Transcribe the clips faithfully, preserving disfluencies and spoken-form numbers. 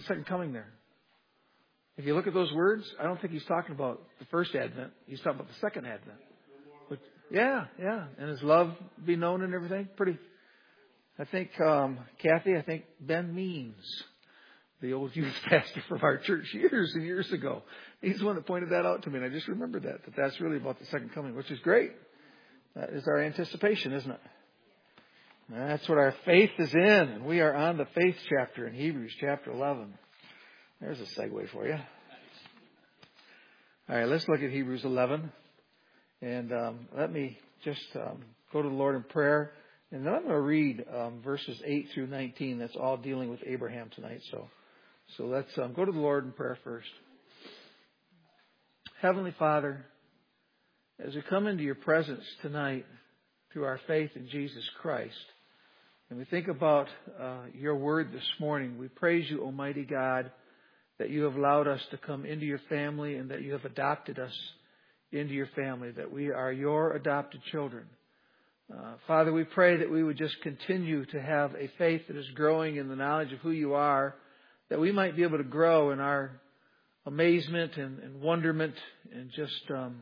second coming there. If you look at those words, I don't think he's talking about the first advent. He's talking about the second advent. But yeah, yeah. And his love be known and everything. Pretty. I think, um, Kathy, I think Ben Means, the old youth pastor from our church years and years ago, he's the one that pointed that out to me. And I just remembered that, that that's really about the second coming, which is great. That is our anticipation, isn't it? That's what our faith is in. And we are on the faith chapter in Hebrews chapter eleven. There's a segue for you. All right, let's look at Hebrews eleven. And um, let me just um, go to the Lord in prayer. And then I'm going to read um, verses eight through nineteen. That's all dealing with Abraham tonight. So so let's um, go to the Lord in prayer first. Heavenly Father, as we come into your presence tonight through our faith in Jesus Christ, and we think about uh, your word this morning, we praise you, Almighty God, that you have allowed us to come into your family and that you have adopted us into your family, that we are your adopted children. Uh, Father, we pray that we would just continue to have a faith that is growing in the knowledge of who you are, that we might be able to grow in our amazement and, and wonderment and just um,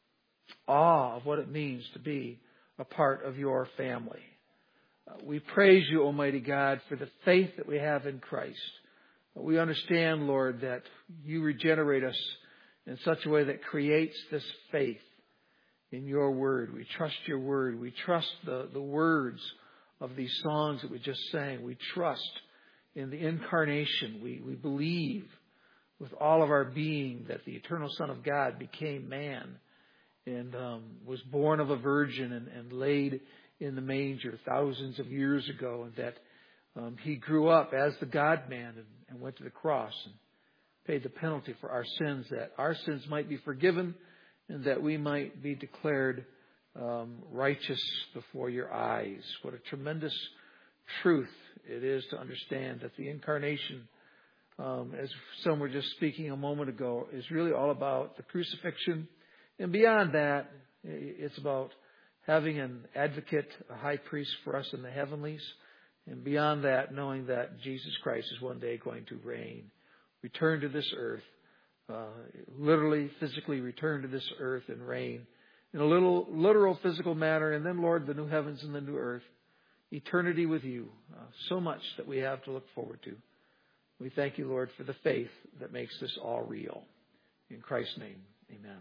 awe of what it means to be a part of your family. Uh, we praise you, Almighty God, for the faith that we have in Christ. We understand, Lord, that you regenerate us in such a way that creates this faith in your word. We trust your word. We trust the, the words of these songs that we just sang. We trust in the incarnation. We, we believe with all of our being that the eternal Son of God became man and um, was born of a virgin and, and laid in the manger thousands of years ago, and that um, he grew up as the God-man and, and went to the cross and paid the penalty for our sins, that our sins might be forgiven and that we might be declared um, righteous before your eyes. What a tremendous truth it is to understand that the incarnation, um, as some were just speaking a moment ago, is really all about the crucifixion. And beyond that, it's about having an advocate, a high priest for us in the heavenlies. And beyond that, knowing that Jesus Christ is one day going to reign, return to this earth, uh, literally, physically return to this earth and reign in a little literal, physical manner. And then, Lord, the new heavens and the new earth, eternity with you. Uh, so much that we have to look forward to. We thank you, Lord, for the faith that makes this all real. In Christ's name, amen.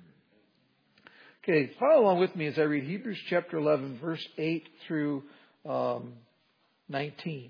Okay, follow along with me as I read Hebrews chapter eleven, verse eight through um, nineteen.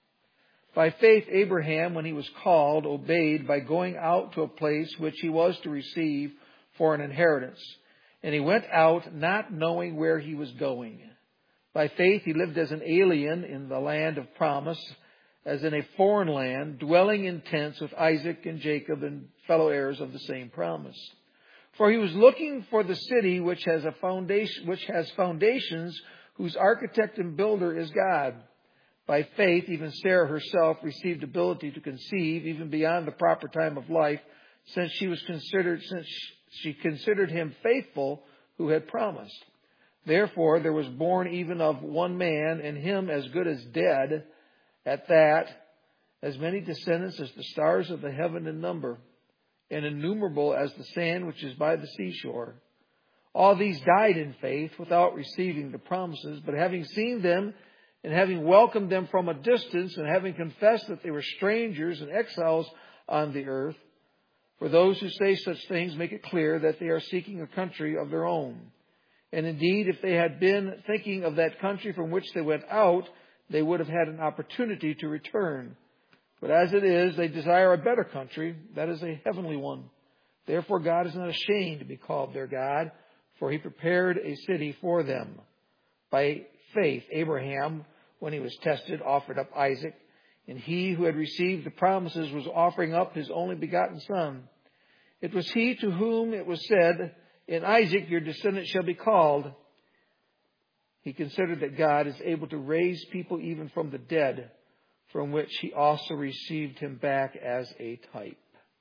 By faith, Abraham, when he was called, obeyed by going out to a place which he was to receive for an inheritance. And he went out not knowing where he was going. By faith, he lived as an alien in the land of promise, as in a foreign land, dwelling in tents with Isaac and Jacob and fellow heirs of the same promise. For he was looking for the city which has a foundation, which has foundations, whose architect and builder is God. By faith, even Sarah herself received ability to conceive even beyond the proper time of life, since she was considered, since she considered him faithful who had promised. Therefore, there was born even of one man, and him as good as dead, at that, as many descendants as the stars of the heaven in number, and innumerable as the sand which is by the seashore. All these died in faith without receiving the promises, but having seen them, and having welcomed them from a distance, and having confessed that they were strangers and exiles on the earth. For those who say such things make it clear that they are seeking a country of their own. And indeed, if they had been thinking of that country from which they went out, they would have had an opportunity to return. But as it is, they desire a better country, that is a heavenly one. Therefore God is not ashamed to be called their God, for he prepared a city for them. By faith, Abraham, when he was tested, offered up Isaac, and he who had received the promises was offering up his only begotten son. It was he to whom it was said, in Isaac your descendant shall be called. He considered that God is able to raise people even from the dead, from which he also received him back as a type.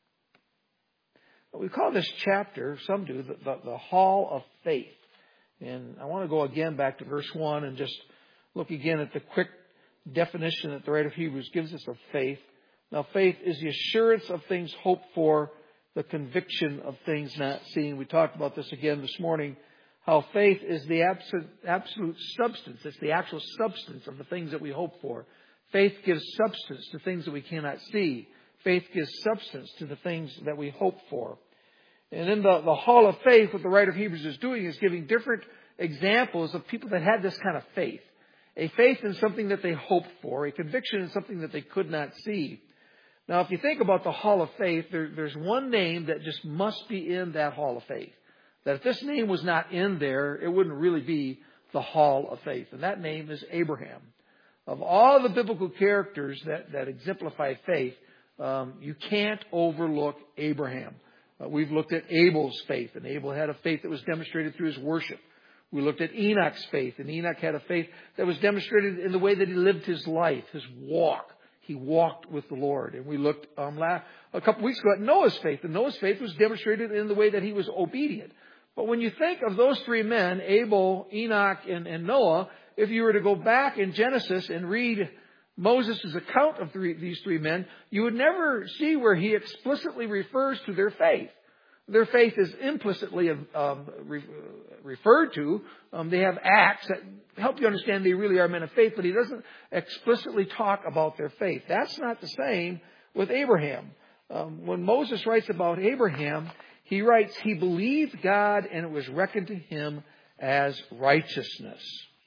We call this chapter, some do, the, the, the Hall of Faith. And I want to go again back to verse one and just look again at the quick definition that the writer of Hebrews gives us of faith. Now, faith is the assurance of things hoped for, the conviction of things not seen. We talked about this again this morning, how faith is the absolute, absolute substance. It's the actual substance of the things that we hope for. Faith gives substance to things that we cannot see. Faith gives substance to the things that we hope for. And in the, the Hall of Faith, what the writer of Hebrews is doing is giving different examples of people that had this kind of faith. A faith in something that they hoped for, a conviction in something that they could not see. Now, if you think about the Hall of Faith, there, there's one name that just must be in that Hall of Faith. That if this name was not in there, it wouldn't really be the Hall of Faith. And that name is Abraham. Of all the biblical characters that, that exemplify faith, um, you can't overlook Abraham. Uh, we've looked at Abel's faith, and Abel had a faith that was demonstrated through his worship. We looked at Enoch's faith, and Enoch had a faith that was demonstrated in the way that he lived his life, his walk. He walked with the Lord. And we looked um, last, a couple weeks ago at Noah's faith. And Noah's faith was demonstrated in the way that he was obedient. But when you think of those three men, Abel, Enoch, and, and Noah, if you were to go back in Genesis and read Moses' account of three, these three men, you would never see where he explicitly refers to their faith. Their faith is implicitly um, re- referred to. Um, they have acts that help you understand they really are men of faith, but he doesn't explicitly talk about their faith. That's not the same with Abraham. Um, when Moses writes about Abraham, he writes, he believed God and it was reckoned to him as righteousness.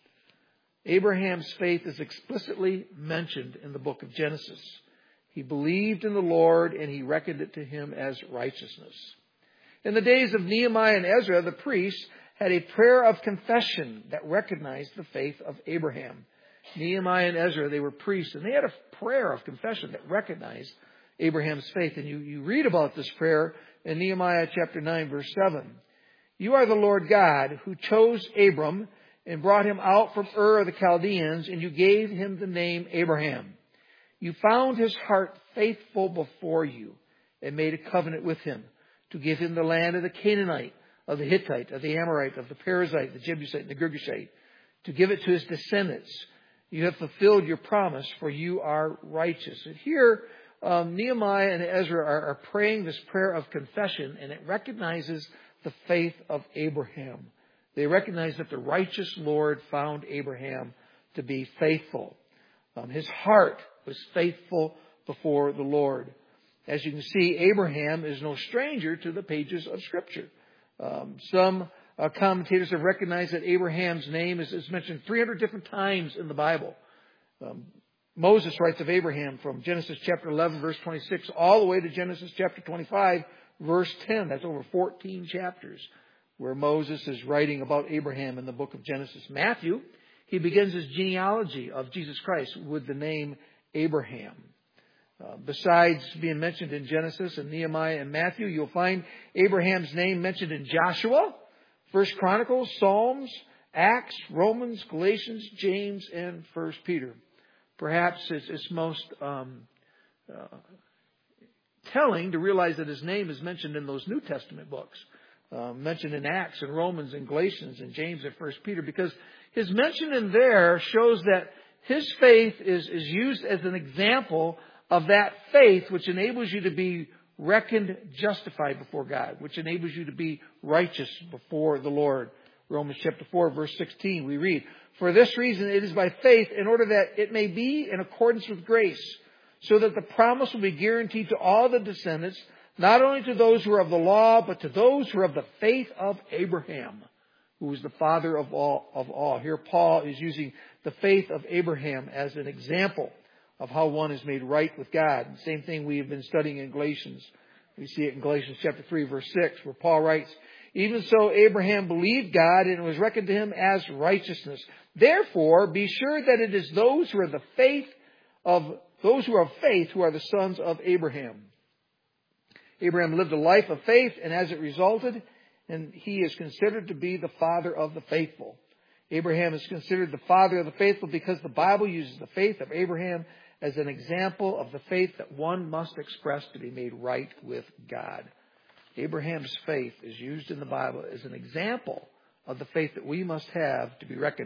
Abraham's faith is explicitly mentioned in the book of Genesis. He believed in the Lord and he reckoned it to him as righteousness. In the days of Nehemiah and Ezra, the priests had a prayer of confession that recognized the faith of Abraham. Nehemiah and Ezra, they were priests, and they had a prayer of confession that recognized Abraham's faith. And you, you read about this prayer in Nehemiah chapter nine, verse seven. You are the Lord God who chose Abram and brought him out from Ur of the Chaldeans, and you gave him the name Abraham. You found his heart faithful before you and made a covenant with him to give him the land of the Canaanite, of the Hittite, of the Amorite, of the Perizzite, the Jebusite, and the Girgashite, to give it to his descendants. You have fulfilled your promise, for you are righteous. And here, um, Nehemiah and Ezra are, are praying this prayer of confession, and it recognizes the faith of Abraham. They recognize that the righteous Lord found Abraham to be faithful. Um, his heart was faithful before the Lord. As you can see, Abraham is no stranger to the pages of Scripture. Um, some uh, commentators have recognized that Abraham's name is, is mentioned three hundred different times in the Bible. Um, Moses writes of Abraham from Genesis chapter eleven, verse twenty-six, all the way to Genesis chapter twenty-five, verse ten. That's over fourteen chapters where Moses is writing about Abraham in the book of Genesis. Matthew, he begins his genealogy of Jesus Christ with the name Abraham. Uh, besides being mentioned in Genesis and Nehemiah and Matthew, you'll find Abraham's name mentioned in Joshua, First Chronicles, Psalms, Acts, Romans, Galatians, James, and First Peter. Perhaps it's, it's most um, uh, telling to realize that his name is mentioned in those New Testament books, uh, mentioned in Acts and Romans and Galatians and James and First Peter, because his mention in there shows that his faith is, is used as an example of that faith which enables you to be reckoned justified before God, which enables you to be righteous before the Lord. Romans chapter four, verse sixteen, we read, for this reason it is by faith, in order that it may be in accordance with grace, so that the promise will be guaranteed to all the descendants, not only to those who are of the law, but to those who are of the faith of Abraham, who was the father of all. Of all. Here Paul is using the faith of Abraham as an example of how one is made right with God. Same thing we have been studying in Galatians. We see it in Galatians chapter three, verse six, where Paul writes, even so Abraham believed God, and it was reckoned to him as righteousness. Therefore, be sure that it is those who are the faith of those who are of faith who are the sons of Abraham. Abraham lived a life of faith, and as it resulted, and he is considered to be the father of the faithful. Abraham is considered the father of the faithful because the Bible uses the faith of Abraham as an example of the faith that one must express to be made right with God. Abraham's faith is used in the Bible as an example of the faith that we must have to be reckoned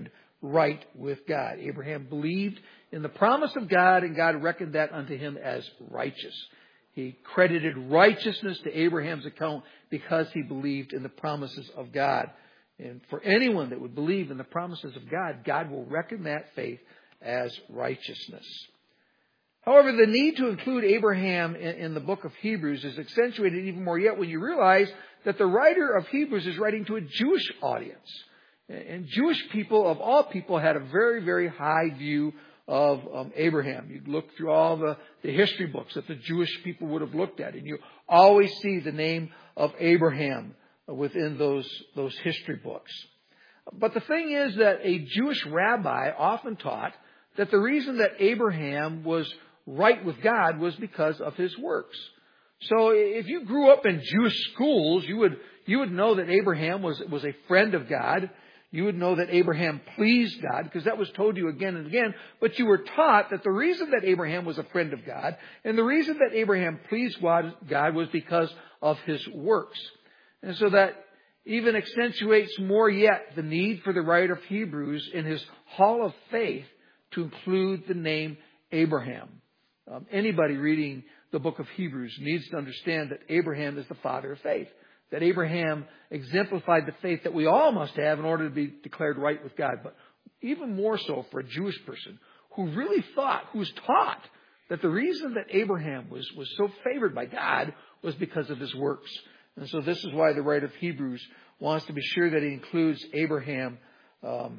right with God. Abraham believed in the promise of God, and God reckoned that unto him as righteous. He credited righteousness to Abraham's account because he believed in the promises of God. And for anyone that would believe in the promises of God, God will reckon that faith as righteousness. However, the need to include Abraham in, in the book of Hebrews is accentuated even more yet when you realize that the writer of Hebrews is writing to a Jewish audience. And Jewish people, of all people, had a very, very high view of um, Abraham. You look through all the, the history books that the Jewish people would have looked at, and you always see the name of Abraham within those, those history books. But the thing is that a Jewish rabbi often taught that the reason that Abraham was right with God was because of his works. So if you grew up in Jewish schools, you would you would know that Abraham was was a friend of God. You would know that Abraham pleased God, because that was told you again and again. But you were taught that the reason that Abraham was a friend of God and the reason that Abraham pleased God was because of his works. And so that even accentuates more yet the need for the writer of Hebrews in his hall of faith to include the name Abraham. Um, anybody reading the book of Hebrews needs to understand that Abraham is the father of faith. That Abraham exemplified the faith that we all must have in order to be declared right with God. But even more so for a Jewish person who really thought, who was taught that the reason that Abraham was, was so favored by God was because of his works. And so this is why the writer of Hebrews wants to be sure that he includes Abraham um,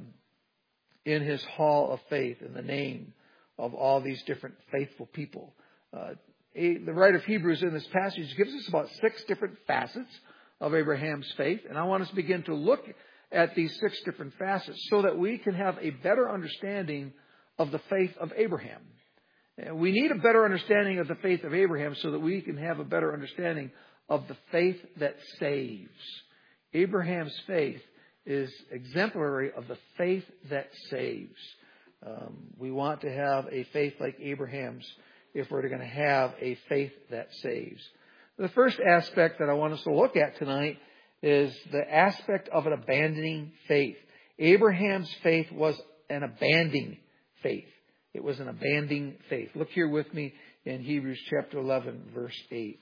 in his hall of faith, in the name of all these different faithful people. Uh, a, the writer of Hebrews in this passage gives us about six different facets of Abraham's faith. And I want us to begin to look at these six different facets so that we can have a better understanding of the faith of Abraham. And we need a better understanding of the faith of Abraham so that we can have a better understanding of the faith that saves. Abraham's faith is exemplary of the faith that saves. Um, we want to have a faith like Abraham's if we're going to have a faith that saves. The first aspect that I want us to look at tonight is the aspect of an abandoning faith. Abraham's faith was an abandoning faith. It was an abandoning faith. Look here with me in Hebrews chapter eleven, verse eight.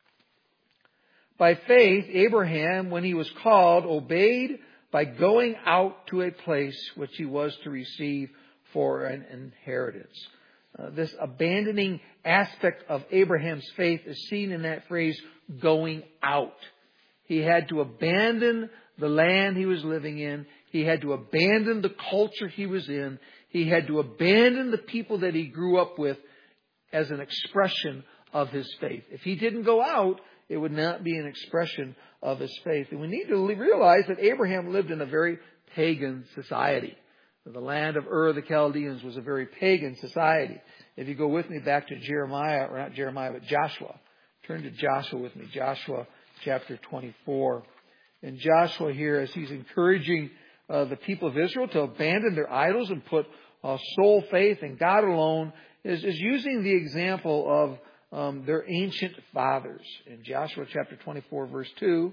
By faith, Abraham, when he was called, obeyed by going out to a place which he was to receive for an inheritance. Uh, this abandoning aspect of Abraham's faith is seen in that phrase, going out. He had to abandon the land he was living in. He had to abandon the culture he was in. He had to abandon the people that he grew up with as an expression of his faith. If he didn't go out, it would not be an expression of his faith. And we need to realize that Abraham lived in a very pagan society. The land of Ur of the Chaldeans was a very pagan society. If you go with me back to Jeremiah, or not Jeremiah, but Joshua. Turn to Joshua with me. Joshua chapter twenty-four. And Joshua here, as he's encouraging uh, the people of Israel to abandon their idols and put uh, sole faith in God alone, is, is using the example of um, their ancient fathers. In Joshua chapter twenty-four, verse two,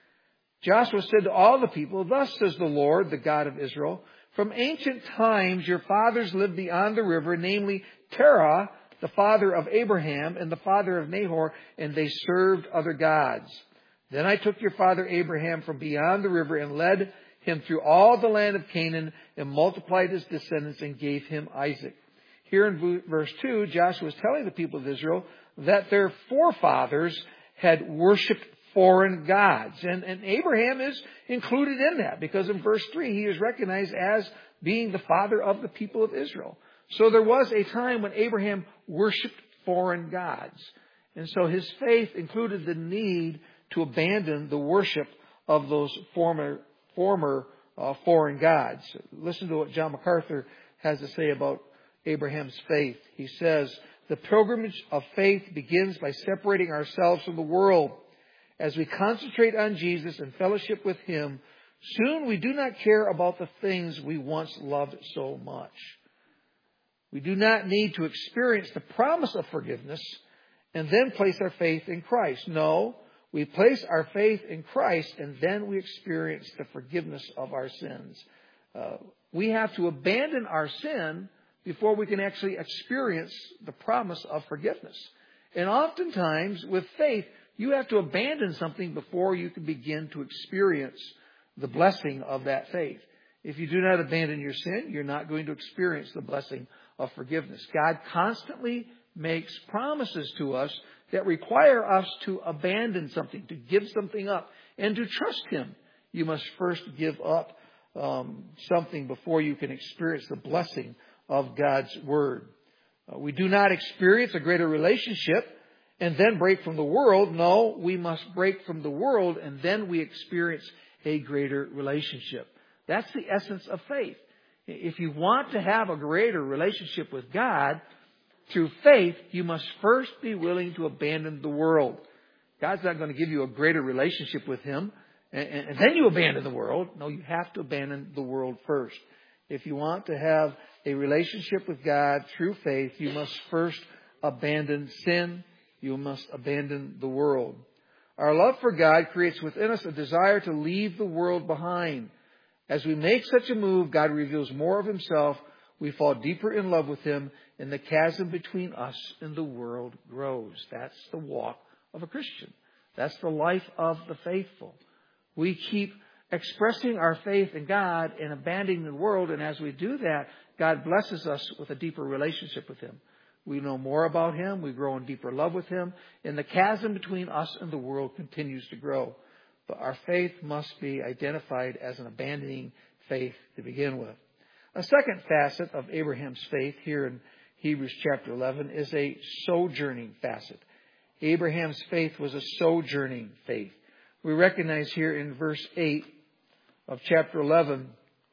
Joshua said to all the people, "Thus says the Lord, the God of Israel, from ancient times your fathers lived beyond the river, namely Terah, the father of Abraham and the father of Nahor, and they served other gods. Then I took your father Abraham from beyond the river and led him through all the land of Canaan and multiplied his descendants and gave him Isaac." Here in verse two, Joshua is telling the people of Israel that their forefathers had worshipped foreign gods. And, and Abraham is included in that because in verse three, he is recognized as being the father of the people of Israel. So there was a time when Abraham worshipped foreign gods. And so his faith included the need to abandon the worship of those former, former uh, foreign gods. Listen to what John MacArthur has to say about Abraham's faith. He says, "The pilgrimage of faith begins by separating ourselves from the world. As we concentrate on Jesus and fellowship with Him, soon we do not care about the things we once loved so much. We do not need to experience the promise of forgiveness and then place our faith in Christ. No, we place our faith in Christ and then we experience the forgiveness of our sins." Uh, we have to abandon our sin before we can actually experience the promise of forgiveness. And oftentimes, with faith, you have to abandon something before you can begin to experience the blessing of that faith. If you do not abandon your sin, you're not going to experience the blessing of forgiveness. God constantly makes promises to us that require us to abandon something, to give something up, and to trust Him. You must first give up um, something before you can experience the blessing of God's Word. Uh, we do not experience a greater relationship and then break from the world. No, we must break from the world and then we experience a greater relationship. That's the essence of faith. If you want to have a greater relationship with God, through faith, you must first be willing to abandon the world. God's not going to give you a greater relationship with Him and, and, and then you abandon the world. No, you have to abandon the world first. If you want to have a relationship with God through faith, you must first abandon sin. You must abandon the world. Our love for God creates within us a desire to leave the world behind. As we make such a move, God reveals more of Himself. We fall deeper in love with Him, and the chasm between us and the world grows. That's the walk of a Christian. That's the life of the faithful. We keep expressing our faith in God and abandoning the world, and as we do that, God blesses us with a deeper relationship with Him. We know more about Him. We grow in deeper love with Him. And the chasm between us and the world continues to grow. But our faith must be identified as an abandoning faith to begin with. A second facet of Abraham's faith here in Hebrews chapter eleven is a sojourning facet. Abraham's faith was a sojourning faith. We recognize here in verse eight of chapter eleven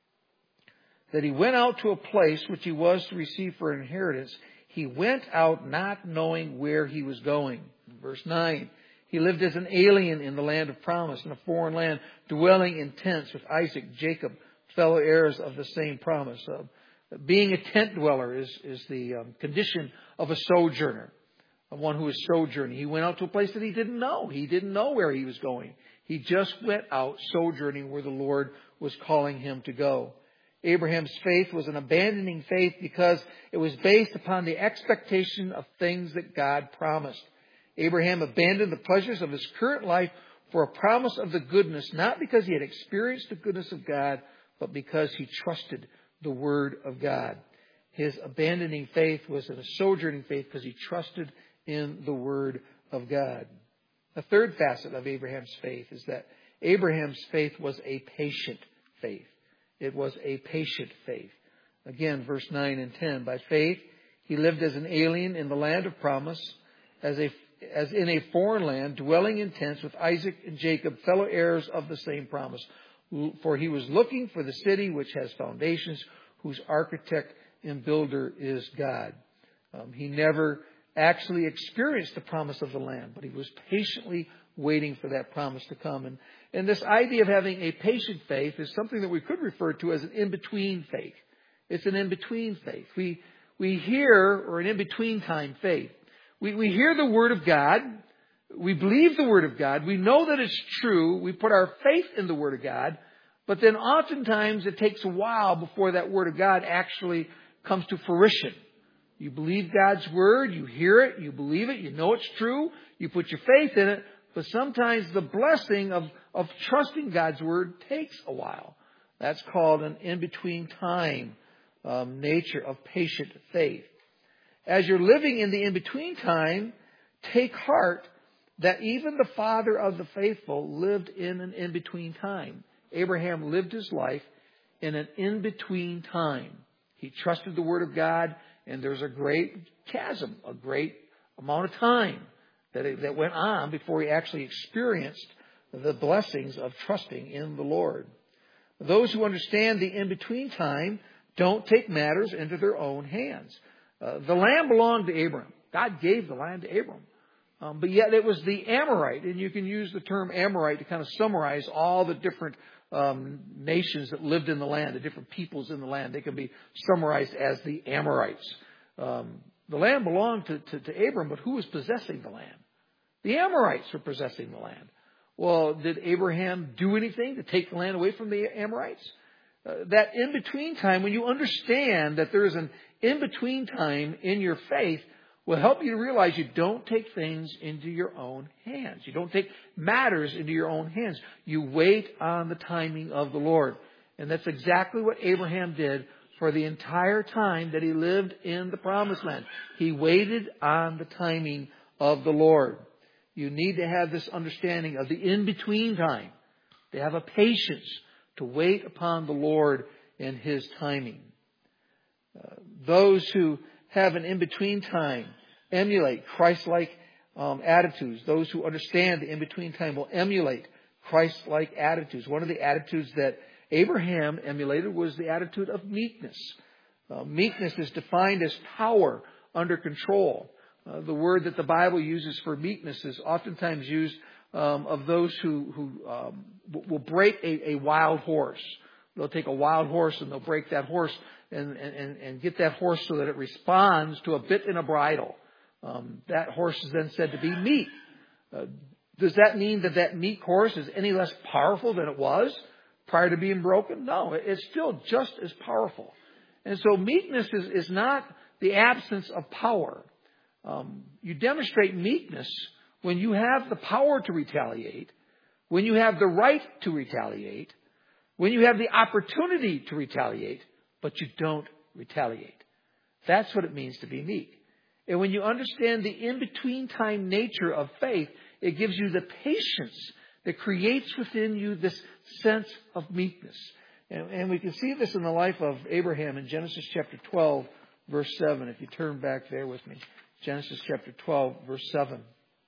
that he went out to a place which he was to receive for an inheritance. He went out not knowing where he was going. Verse nine, he lived as an alien in the land of promise, in a foreign land, dwelling in tents with Isaac, Jacob, fellow heirs of the same promise. Uh, being a tent dweller is, is the um, condition of a sojourner, of one who is sojourning. He went out to a place that he didn't know. He didn't know where he was going. He just went out sojourning where the Lord was calling him to go. Abraham's faith was an abandoning faith because it was based upon the expectation of things that God promised. Abraham abandoned the pleasures of his current life for a promise of the goodness, not because he had experienced the goodness of God, but because he trusted the Word of God. His abandoning faith was in a sojourning faith because he trusted in the Word of God. The third facet of Abraham's faith is that Abraham's faith was a patient faith. It was a patient faith. Again, verse nine and ten. By faith, he lived as an alien in the land of promise, as a as in a foreign land, dwelling in tents with Isaac and Jacob, fellow heirs of the same promise. For he was looking for the city which has foundations, whose architect and builder is God. Um, he never actually experienced the promise of the land, but he was patiently waiting for that promise to come. And, and this idea of having a patient faith is something that we could refer to as an in-between faith. It's an in-between faith. We, we hear, or an in-between time faith. We, we hear the Word of God. We believe the Word of God. We know that it's true. We put our faith in the Word of God. But then oftentimes it takes a while before that Word of God actually comes to fruition. You believe God's Word. You hear it. You believe it. You know it's true. You put your faith in it. But sometimes the blessing of, of trusting God's Word takes a while. That's called an in-between time um, nature of patient faith. As you're living in the in-between time, take heart that even the father of the faithful lived in an in-between time. Abraham lived his life in an in-between time. He trusted the Word of God, and there's a great chasm, a great amount of time that, it, that went on before he actually experienced the blessings of trusting in the Lord. Those who understand the in-between time don't take matters into their own hands. Uh, the land belonged to Abraham. God gave the land to Abraham. Um, but yet it was the Amorite, and you can use the term Amorite to kind of summarize all the different um, nations that lived in the land, the different peoples in the land. They can be summarized as the Amorites. Um, the land belonged to, to, to Abram, but who was possessing the land? The Amorites were possessing the land. Well, did Abraham do anything to take the land away from the Amorites? Uh, that in-between time, when you understand that there is an in-between time in your faith, will help you to realize you don't take things into your own hands. You don't take matters into your own hands. You wait on the timing of the Lord. And that's exactly what Abraham did for the entire time that he lived in the Promised Land. He waited on the timing of the Lord. You need to have this understanding of the in-between time. To have a patience to wait upon the Lord in His timing. Uh, those who have an in-between time emulate Christ-like um, attitudes. Those who understand the in-between time will emulate Christ-like attitudes. One of the attitudes that Abraham emulated was the attitude of meekness. Uh, meekness is defined as power under control. Uh, the word that the Bible uses for meekness is oftentimes used um, of those who, who um, will break a, a wild horse. They'll take a wild horse and they'll break that horse and, and, and get that horse so that it responds to a bit and a bridle. Um, that horse is then said to be meek. Uh, does that mean that that meek horse is any less powerful than it was prior to being broken? No, it's still just as powerful. And so meekness is, is not the absence of power. Um, you demonstrate meekness when you have the power to retaliate, when you have the right to retaliate, when you have the opportunity to retaliate, but you don't retaliate. That's what it means to be meek. And when you understand the in-between time nature of faith, it gives you the patience that creates within you this sense of meekness. And, and we can see this in the life of Abraham in Genesis chapter twelve, verse seven. If you turn back there with me. Genesis chapter twelve, verse seven.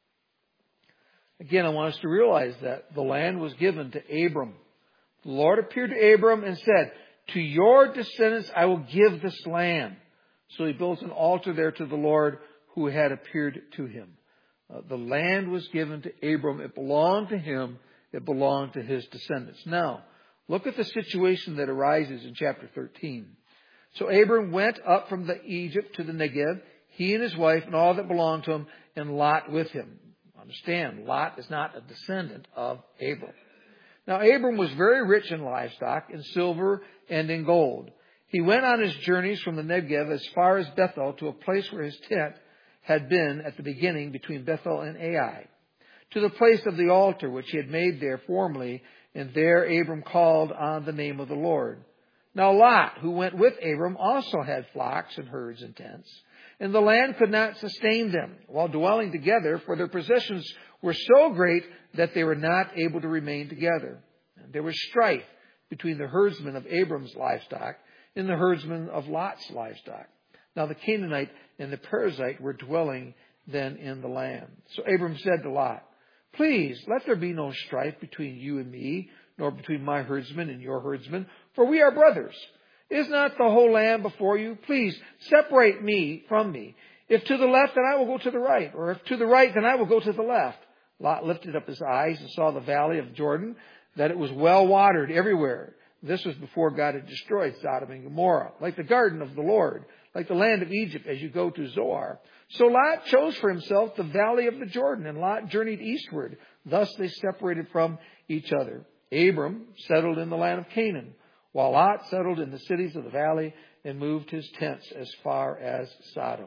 Again, I want us to realize that the land was given to Abram. The Lord appeared to Abram and said, "To your descendants I will give this land." So he built an altar there to the Lord who had appeared to him. Uh, the land was given to Abram. It belonged to him. It belonged to his descendants. Now, look at the situation that arises in chapter thirteen. So Abram went up from the Egypt to the Negev, he and his wife and all that belonged to him, and Lot with him. Understand, Lot is not a descendant of Abram. Now, Abram was very rich in livestock, in silver, and in gold. He went on his journeys from the Negev as far as Bethel to a place where his tent had been at the beginning between Bethel and Ai, to the place of the altar which he had made there formerly, and there Abram called on the name of the Lord. Now Lot, who went with Abram, also had flocks and herds and tents, and the land could not sustain them while dwelling together, for their possessions were so great that they were not able to remain together. And there was strife between the herdsmen of Abram's livestock and the herdsmen of Lot's livestock. Now the Canaanite and the Perizzite were dwelling then in the land. So Abram said to Lot, "Please, let there be no strife between you and me, nor between my herdsmen and your herdsmen, for we are brothers. Is not the whole land before you? Please separate me from me. If to the left, then I will go to the right. Or if to the right, then I will go to the left." Lot lifted up his eyes and saw the valley of Jordan, that it was well watered everywhere. This was before God had destroyed Sodom and Gomorrah, like the garden of the Lord, like the land of Egypt as you go to Zoar. So Lot chose for himself the valley of the Jordan, and Lot journeyed eastward. Thus they separated from each other. Abram settled in the land of Canaan, while Lot settled in the cities of the valley and moved his tents as far as Sodom.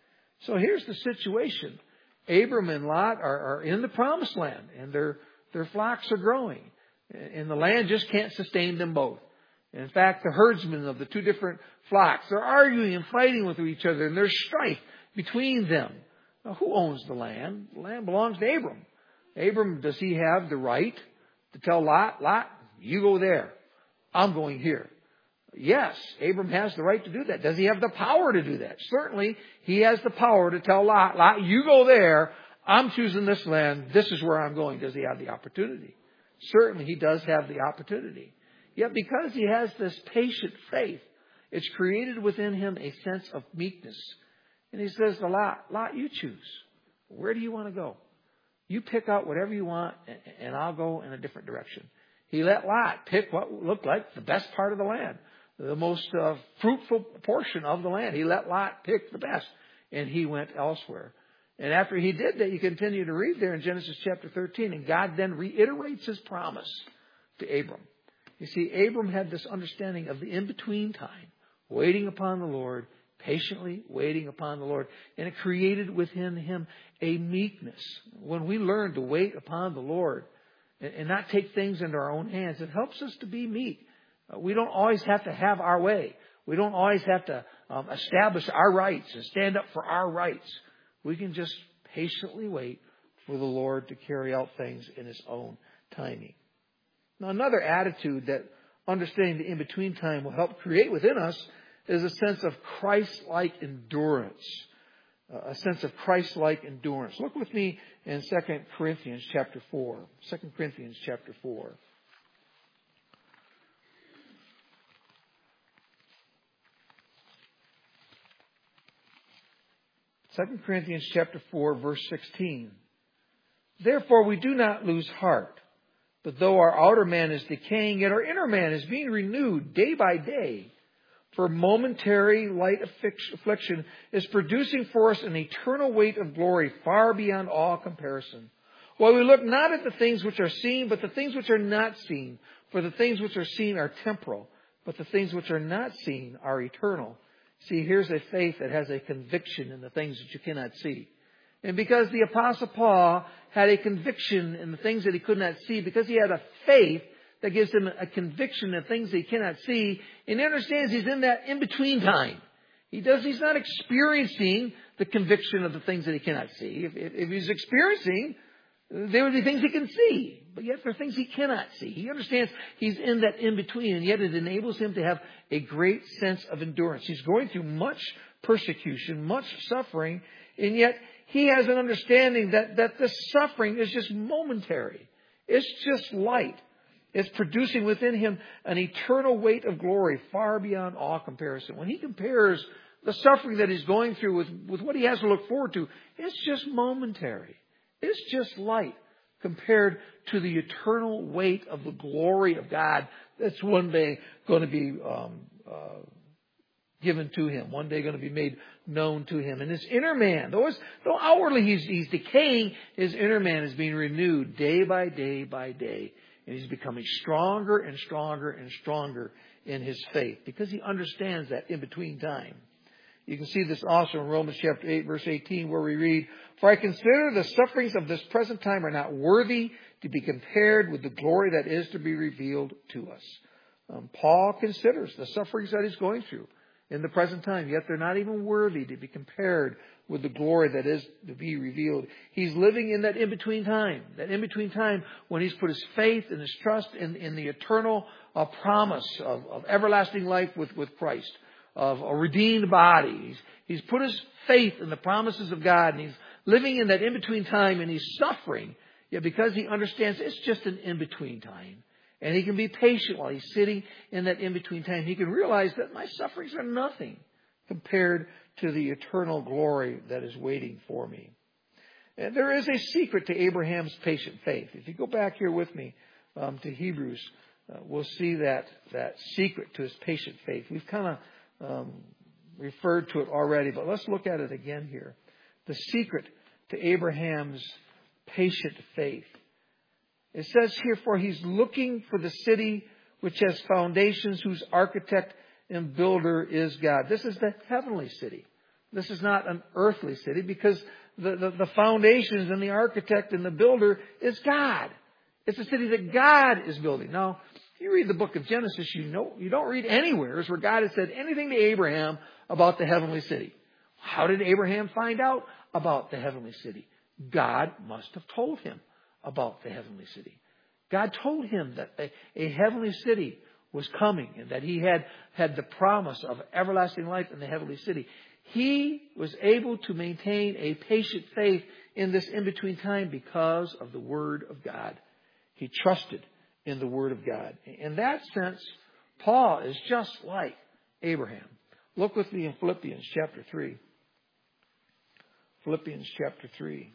So here's the situation. Abram and Lot are, are in the Promised Land, and their, their flocks are growing. And the land just can't sustain them both. In fact, the herdsmen of the two different flocks, they're arguing and fighting with each other, and there's strife between them. Now, who owns the land? The land belongs to Abram. Abram, does he have the right to tell Lot, "Lot, you go there. I'm going here"? Yes, Abram has the right to do that. Does he have the power to do that? Certainly, he has the power to tell Lot, "Lot, you go there. I'm choosing this land. This is where I'm going." Does he have the opportunity? Certainly, he does have the opportunity. Yet because he has this patient faith, it's created within him a sense of meekness. And he says to Lot, "Lot, you choose. Where do you want to go? You pick out whatever you want, and I'll go in a different direction." He let Lot pick what looked like the best part of the land, the most uh, fruitful portion of the land. He let Lot pick the best, and he went elsewhere. And after he did that, you continue to read there in Genesis chapter thirteen, and God then reiterates his promise to Abram. You see, Abram had this understanding of the in-between time, waiting upon the Lord, patiently waiting upon the Lord. And it created within him a meekness. When we learn to wait upon the Lord and not take things into our own hands, it helps us to be meek. We don't always have to have our way. We don't always have to um, establish our rights and stand up for our rights. We can just patiently wait for the Lord to carry out things in His own timing. Now, another attitude that understanding the in-between time will help create within us is a sense of Christ-like endurance. Uh, a sense of Christ-like endurance. Look with me in Second Corinthians chapter four. Second Corinthians chapter four. Second Corinthians chapter four, verse sixteen. Therefore we do not lose heart, but though our outer man is decaying, yet our inner man is being renewed day by day. For momentary light affliction is producing for us an eternal weight of glory far beyond all comparison. While we look not at the things which are seen, but the things which are not seen. For the things which are seen are temporal, but the things which are not seen are eternal. See, here's a faith that has a conviction in the things that you cannot see. And because the Apostle Paul had a conviction in the things that he could not see, because he had a faith that gives him a conviction in things that he cannot see, and he understands he's in that in-between time. He does, he's not experiencing the conviction of the things that he cannot see. If, if, if he's experiencing, there would be things he can see, but yet there are things he cannot see. He understands he's in that in-between, and yet it enables him to have a great sense of endurance. He's going through much persecution, much suffering, and yet he has an understanding that, that the suffering is just momentary. It's just light. It's producing within him an eternal weight of glory far beyond all comparison. When he compares the suffering that he's going through with, with what he has to look forward to, it's just momentary. It's just light compared to the eternal weight of the glory of God that's one day going to be um, uh, given to him, one day going to be made known to him. And his inner man, though, it's, though outwardly he's, he's decaying, his inner man is being renewed day by day by day. And he's becoming stronger and stronger and stronger in his faith because he understands that in-between time. You can see this also in Romans chapter eight, verse eighteen, where we read, For I consider the sufferings of this present time are not worthy to be compared with the glory that is to be revealed to us. Um, Paul considers the sufferings that he's going through in the present time, yet they're not even worthy to be compared with the glory that is to be revealed. He's living in that in-between time, that in-between time when he's put his faith and his trust in, in the eternal uh, promise of, of everlasting life with, with Christ, of a redeemed body. He's, he's put his faith in the promises of God, and he's living in that in-between time, and he's suffering, yet because he understands it's just an in-between time. And he can be patient while he's sitting in that in-between time. He can realize that my sufferings are nothing compared to the eternal glory that is waiting for me. And there is a secret to Abraham's patient faith. If you go back here with me um, to Hebrews, uh, we'll see that, that secret to his patient faith. We've kind of um, referred to it already, but let's look at it again here. The secret to Abraham's patient faith. It says here, for he's looking for the city which has foundations, whose architect and builder is God. This is the heavenly city. This is not an earthly city, because the, the, the foundations and the architect and the builder is God. It's a city that God is building. Now, if you read the book of Genesis, you know you don't read anywhere where God has said anything to Abraham about the heavenly city. How did Abraham find out about the heavenly city? God must have told him about the heavenly city. God told him that a, a heavenly city was coming and that he had had the promise of everlasting life in the heavenly city. He was able to maintain a patient faith in this in-between time because of the Word of God. He trusted in the Word of God. In that sense, Paul is just like Abraham. Look with me in Philippians chapter three. Philippians chapter three.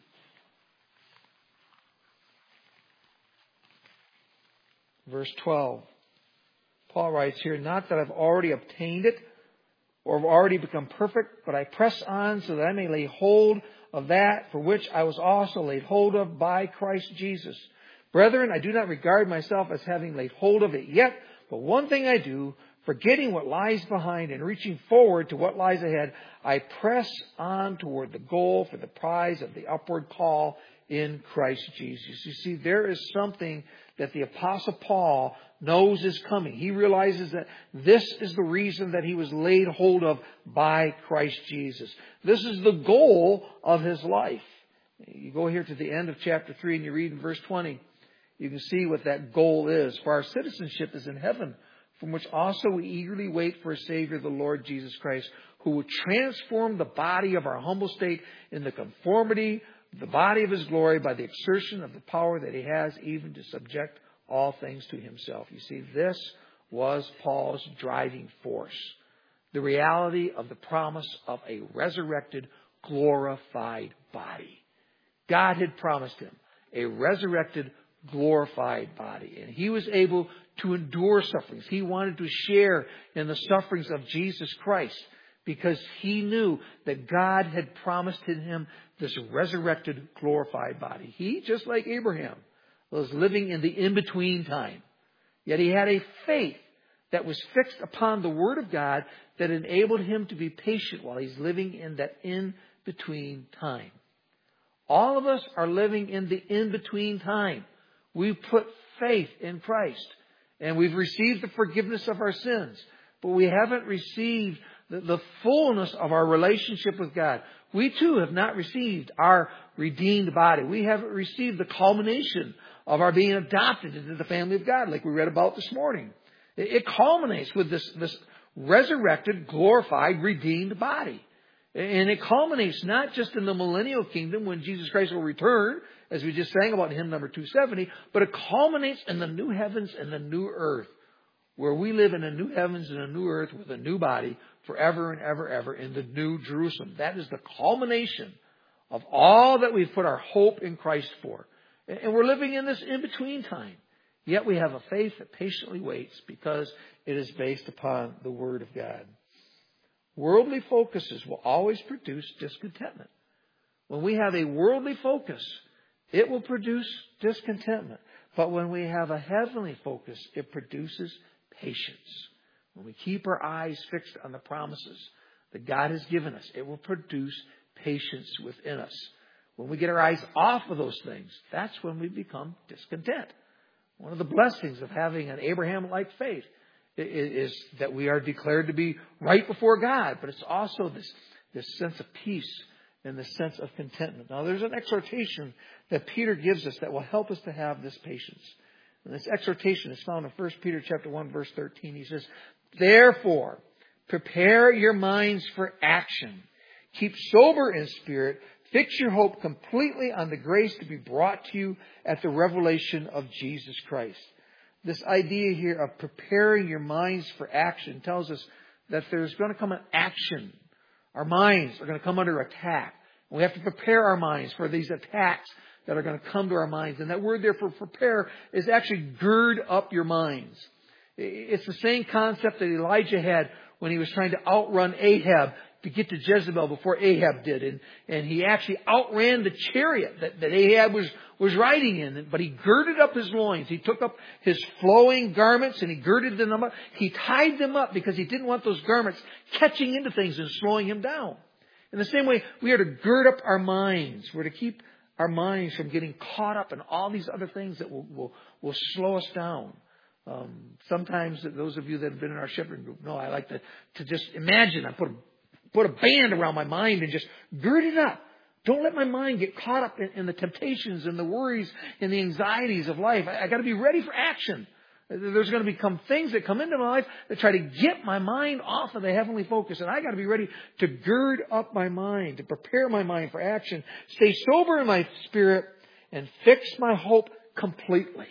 Verse twelve. Paul writes here, not that I've already obtained it or have already become perfect, but I press on so that I may lay hold of that for which I was also laid hold of by Christ Jesus. Brethren, I do not regard myself as having laid hold of it yet, But one thing I do, forgetting what lies behind and reaching forward to what lies ahead, I press on toward the goal for the prize of the upward call in Christ Jesus. You see, there is something that the Apostle Paul knows is coming. He realizes that this is the reason that he was laid hold of by Christ Jesus. This is the goal of his life. You go here to the end of chapter three and you read in verse twenty. You can see what that goal is. For our citizenship is in heaven, from which also we eagerly wait for a Savior, the Lord Jesus Christ, who will transform the body of our humble state in the conformity of the body of His glory by the exertion of the power that He has even to subject all things to Himself. You see, this was Paul's driving force. The reality of the promise of a resurrected, glorified body. God had promised him a resurrected, glorified body. And he was able to endure sufferings. He wanted to share in the sufferings of Jesus Christ because he knew that God had promised him this resurrected, glorified body. He, just like Abraham, was living in the in-between time. Yet he had a faith that was fixed upon the Word of God that enabled him to be patient while he's living in that in-between time. All of us are living in the in-between time. We've put faith in Christ and we've received the forgiveness of our sins, but we haven't received the, the fullness of our relationship with God. We too have not received our redeemed body. We haven't received the culmination of our being adopted into the family of God, like we read about this morning. It, it culminates with this, this resurrected, glorified, redeemed body. And it culminates not just in the millennial kingdom when Jesus Christ will return, as we just sang about in hymn number two seventy, but it culminates in the new heavens and the new earth, where we live in a new heavens and a new earth with a new body forever and ever, ever in the new Jerusalem. That is the culmination of all that we've put our hope in Christ for. And we're living in this in-between time. Yet we have a faith that patiently waits because it is based upon the Word of God. Worldly focuses will always produce discontentment. When we have a worldly focus, it will produce discontentment. But when we have a heavenly focus, it produces patience. When we keep our eyes fixed on the promises that God has given us, it will produce patience within us. When we get our eyes off of those things, that's when we become discontent. One of the blessings of having an Abraham-like faith is that we are declared to be right before God, but it's also this, this sense of peace and this sense of contentment. Now, there's an exhortation that Peter gives us that will help us to have this patience. And this exhortation is found in First Peter chapter one, verse thirteen. He says, "Therefore, prepare your minds for action. Keep sober in spirit. Fix your hope completely on the grace to be brought to you at the revelation of Jesus Christ." This idea here of preparing your minds for action tells us that there's going to come an action. Our minds are going to come under attack. We have to prepare our minds for these attacks that are going to come to our minds. And that word there for prepare is actually gird up your minds. It's the same concept that Elijah had when he was trying to outrun Ahab to get to Jezebel before Ahab did. And, and he actually outran the chariot that, that Ahab was, was riding in. But he girded up his loins. He took up his flowing garments and he girded them up. He tied them up because he didn't want those garments catching into things and slowing him down. In the same way, we are to gird up our minds. We're to keep our minds from getting caught up in all these other things that will, will, will slow us down. Um, sometimes those of you that have been in our shepherding group know I like to, to just imagine. I put a Put a band around my mind and just gird it up. Don't let my mind get caught up in, in the temptations and the worries and the anxieties of life. I, I got to be ready for action. There's going to become things that come into my life that try to get my mind off of the heavenly focus. And I got to be ready to gird up my mind, to prepare my mind for action, stay sober in my spirit, and fix my hope completely.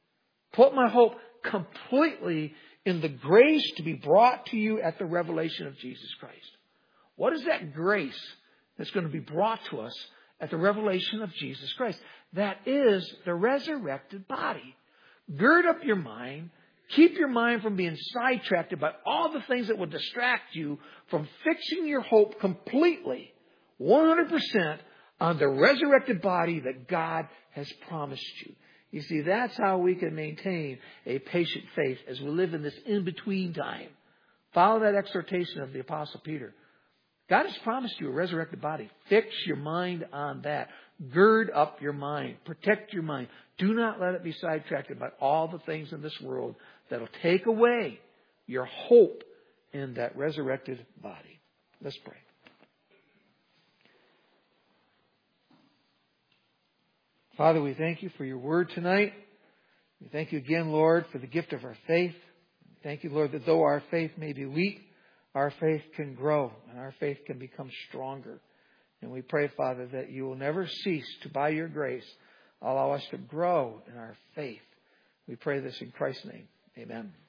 Put my hope completely in the grace to be brought to you at the revelation of Jesus Christ. What is that grace that's going to be brought to us at the revelation of Jesus Christ? That is the resurrected body. Gird up your mind. Keep your mind from being sidetracked by all the things that will distract you from fixing your hope completely, one hundred percent on the resurrected body that God has promised you. You see, that's how we can maintain a patient faith as we live in this in-between time. Follow that exhortation of the Apostle Peter. God has promised you a resurrected body. Fix your mind on that. Gird up your mind. Protect your mind. Do not let it be sidetracked by all the things in this world that will take away your hope in that resurrected body. Let's pray. Father, we thank you for your word tonight. We thank you again, Lord, for the gift of our faith. Thank you, Lord, that though our faith may be weak, our faith can grow and our faith can become stronger. And we pray, Father, that you will never cease to, by your grace, allow us to grow in our faith. We pray this in Christ's name. Amen.